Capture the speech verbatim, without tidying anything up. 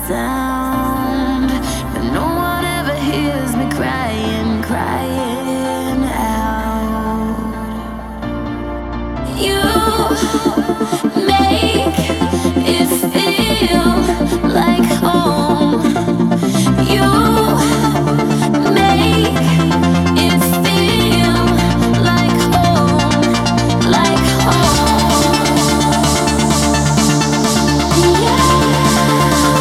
sound, but no one ever hears me crying, crying out. You